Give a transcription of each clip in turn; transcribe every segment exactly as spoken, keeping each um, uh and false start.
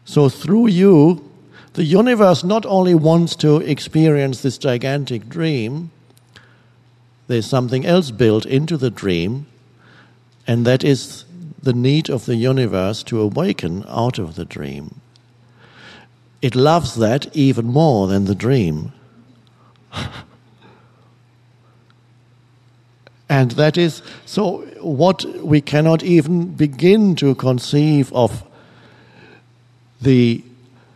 So through you, the universe not only wants to experience this gigantic dream, there's something else built into the dream, and that is the need of the universe to awaken out of the dream. It loves that even more than the dream. And that is, so what we cannot even begin to conceive of the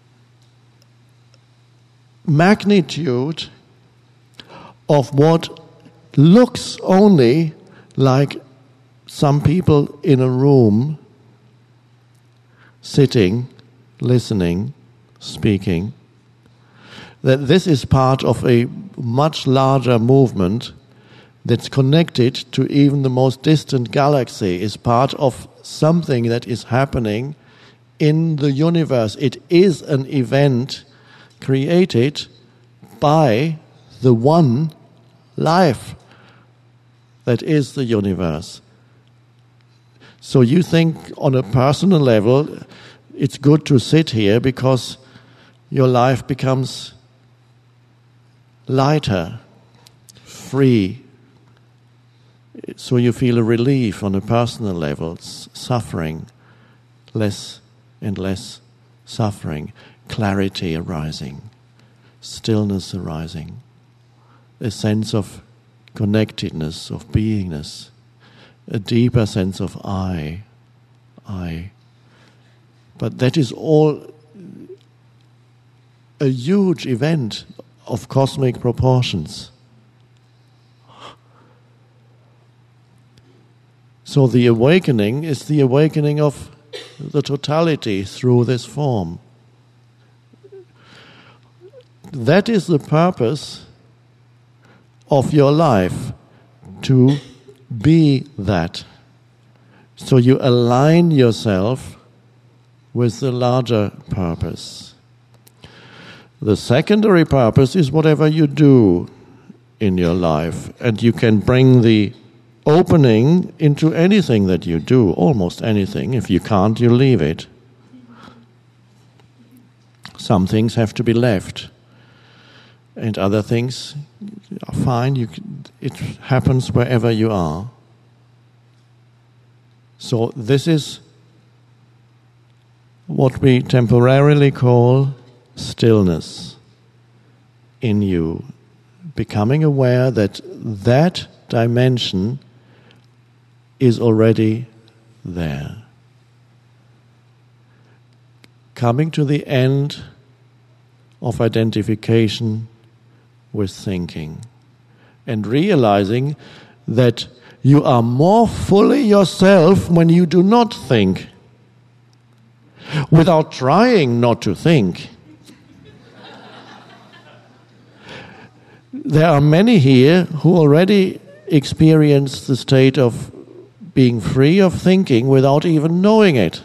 magnitude of what looks only like some people in a room sitting, listening, speaking, that this is part of a much larger movement that's connected to even the most distant galaxy, is part of something that is happening in the universe. It is an event created by the one life that is the universe. So you think on a personal level, it's good to sit here because your life becomes lighter, free. So you feel a relief on a personal level, suffering, less and less suffering, clarity arising, stillness arising, a sense of connectedness, of beingness, a deeper sense of I, I. But that is all a huge event of cosmic proportions. So the awakening is the awakening of the totality through this form. That is the purpose of your life, to be that. So you align yourself with the larger purpose. The secondary purpose is whatever you do in your life, and you can bring the opening into anything that you do, almost anything. If you can't, you leave it. Some things have to be left, and other things are fine. You can, it happens wherever you are. So this is what we temporarily call stillness in you, becoming aware that that dimension is already there. Coming to the end of identification with thinking and realizing that you are more fully yourself when you do not think, without trying not to think. There are many here who already experience the state of being free of thinking without even knowing it.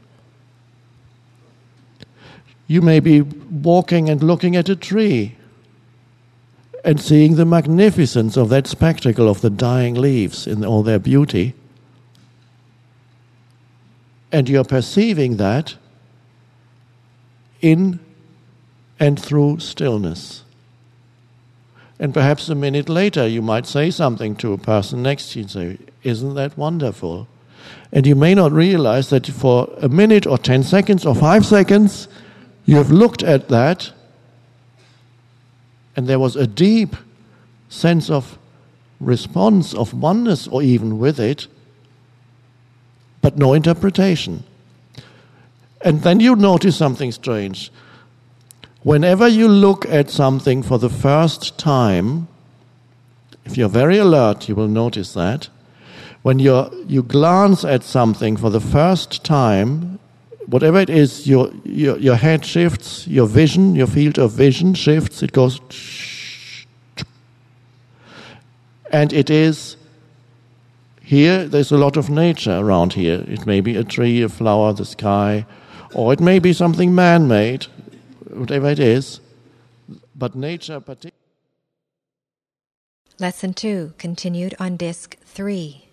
You may be walking and looking at a tree and seeing the magnificence of that spectacle of the dying leaves in all their beauty. And you're perceiving that in and through stillness. And perhaps a minute later you might say something to a person next to you and say, "Isn't that wonderful?" And you may not realize that for a minute or ten seconds or five seconds you have looked at that and there was a deep sense of response, of oneness or even with it, but no interpretation. And then you notice something strange. Whenever you look at something for the first time, if you're very alert, you will notice that. When you're, you glance at something for the first time, whatever it is, your, your, your head shifts, your vision, your field of vision shifts, it goes... And it is... Here, there's a lot of nature around here. It may be a tree, a flower, the sky, or it may be something man-made, whatever it is, but nature particularly. Lesson two, continued on disc three.